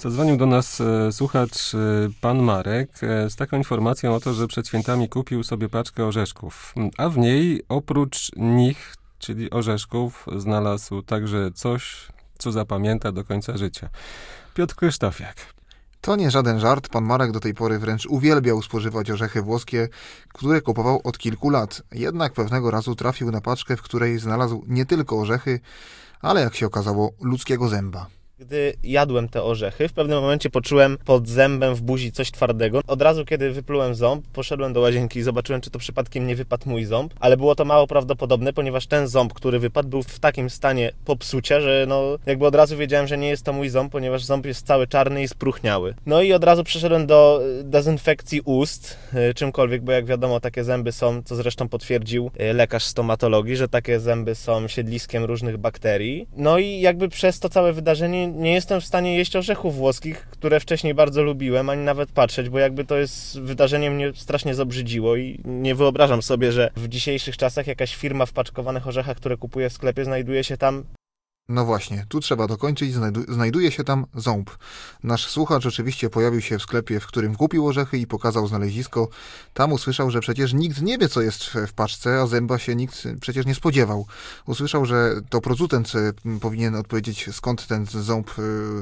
Zadzwonił do nas słuchacz pan Marek z taką informacją o to, że przed świętami kupił sobie paczkę orzeszków, a w niej oprócz nich, czyli orzeszków, znalazł także coś, co zapamięta do końca życia. Piotr Krzysztofiak. To nie żaden żart. Pan Marek do tej pory wręcz uwielbiał spożywać orzechy włoskie, które kupował od kilku lat. Jednak pewnego razu trafił na paczkę, w której znalazł nie tylko orzechy, ale jak się okazało, ludzkiego zęba. Gdy jadłem te orzechy, w pewnym momencie poczułem pod zębem w buzi coś twardego. Od razu, kiedy wyplułem ząb, poszedłem do łazienki i zobaczyłem, czy to przypadkiem nie wypadł mój ząb, ale było to mało prawdopodobne, ponieważ ten ząb, który wypadł, był w takim stanie popsucia, że jakby od razu wiedziałem, że nie jest to mój ząb, ponieważ ząb jest cały czarny i spróchniały. No i od razu przeszedłem do dezynfekcji ust, czymkolwiek, bo jak wiadomo, takie zęby są, co zresztą potwierdził lekarz stomatologii, że takie zęby są siedliskiem różnych bakterii. No i jakby przez to całe wydarzenie nie jestem w stanie jeść orzechów włoskich, które wcześniej bardzo lubiłem, ani nawet patrzeć, bo jakby to jest wydarzenie mnie strasznie zobrzydziło i nie wyobrażam sobie, że w dzisiejszych czasach jakaś firma w paczkowanych orzechach, które kupuję w sklepie, znajduje się tam. No właśnie, tu trzeba dokończyć, znajduje się tam ząb. Nasz słuchacz oczywiście pojawił się w sklepie, w którym kupił orzechy i pokazał znalezisko. Tam usłyszał, że przecież nikt nie wie, co jest w paczce, a zęba się nikt przecież nie spodziewał. Usłyszał, że to producent powinien odpowiedzieć, skąd ten ząb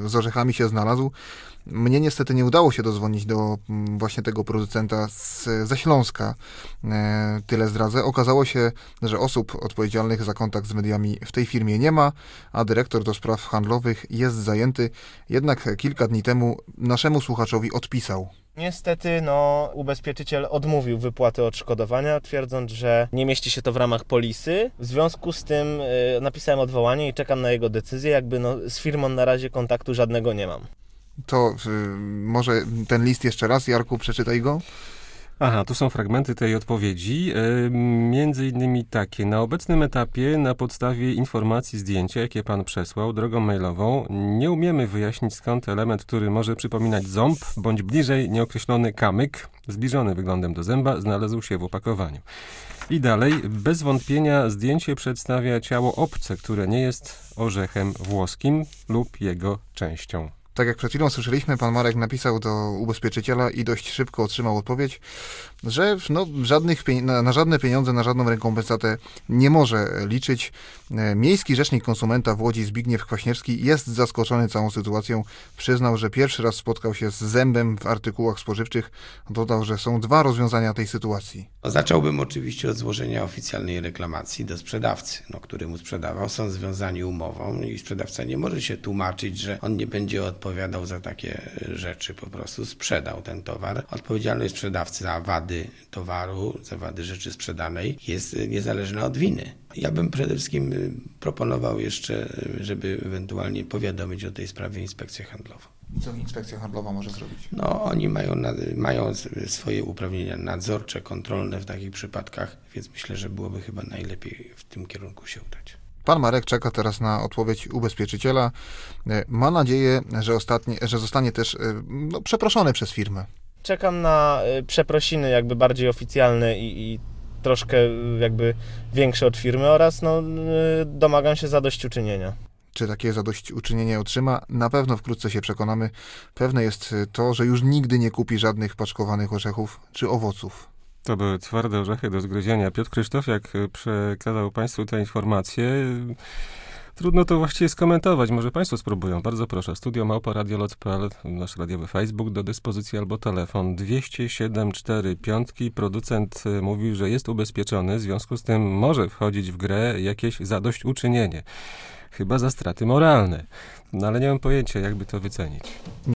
z orzechami się znalazł. Mnie niestety nie udało się dodzwonić do właśnie tego producenta ze Śląska. Tyle zdradzę. Okazało się, że osób odpowiedzialnych za kontakt z mediami w tej firmie nie ma, a dyrektor do spraw handlowych jest zajęty. Jednak kilka dni temu naszemu słuchaczowi odpisał. Niestety, ubezpieczyciel odmówił wypłaty odszkodowania, twierdząc, że nie mieści się to w ramach polisy. W związku z tym napisałem odwołanie i czekam na jego decyzję. Z firmą na razie kontaktu żadnego nie mam. To może ten list jeszcze raz, Jarku, przeczytaj go. Aha, tu są fragmenty tej odpowiedzi. Między innymi takie. Na obecnym etapie, na podstawie informacji zdjęcia, jakie pan przesłał drogą mailową, nie umiemy wyjaśnić, skąd element, który może przypominać ząb, bądź bliżej nieokreślony kamyk, zbliżony wyglądem do zęba, znalazł się w opakowaniu. I dalej, bez wątpienia zdjęcie przedstawia ciało obce, które nie jest orzechem włoskim lub jego częścią. Tak jak przed chwilą słyszeliśmy, pan Marek napisał do ubezpieczyciela i dość szybko otrzymał odpowiedź, że na żadne pieniądze, na żadną rekompensatę nie może liczyć. Miejski rzecznik konsumenta w Łodzi Zbigniew Kwaśniewski jest zaskoczony całą sytuacją. Przyznał, że pierwszy raz spotkał się z zębem w artykułach spożywczych. Dodał, że są dwa rozwiązania tej sytuacji. Zacząłbym oczywiście od złożenia oficjalnej reklamacji do sprzedawcy, który mu sprzedawał. Są związani umową i sprzedawca nie może się tłumaczyć, że on nie będzie odpowiadał za takie rzeczy. Po prostu sprzedał ten towar. Odpowiedzialność sprzedawcy za wady towaru, za wady rzeczy sprzedanej jest niezależna od winy. Ja bym przede wszystkim proponował jeszcze, żeby ewentualnie powiadomić o tej sprawie inspekcję handlową. Co inspekcja handlowa może zrobić? Oni mają swoje uprawnienia nadzorcze, kontrolne w takich przypadkach, więc myślę, że byłoby chyba najlepiej w tym kierunku się udać. Pan Marek czeka teraz na odpowiedź ubezpieczyciela. Ma nadzieję, że zostanie też przeproszony przez firmę. Czekam na przeprosiny jakby bardziej oficjalne i troszkę jakby większe od firmy oraz domagam się zadośćuczynienia. Czy takie zadośćuczynienie otrzyma? Na pewno wkrótce się przekonamy. Pewne jest to, że już nigdy nie kupi żadnych paczkowanych orzechów czy owoców. To były twarde orzechy do zgryzienia. Piotr Krzysztofiak przekazał państwu te informacje. Trudno to właściwie skomentować. Może państwo spróbują. Bardzo proszę. studio@radiolot.pl, nasz radiowy Facebook do dyspozycji albo telefon 207 45. Producent mówił, że jest ubezpieczony, w związku z tym może wchodzić w grę jakieś zadośćuczynienie. Chyba za straty moralne. Ale nie mam pojęcia, jakby to wycenić.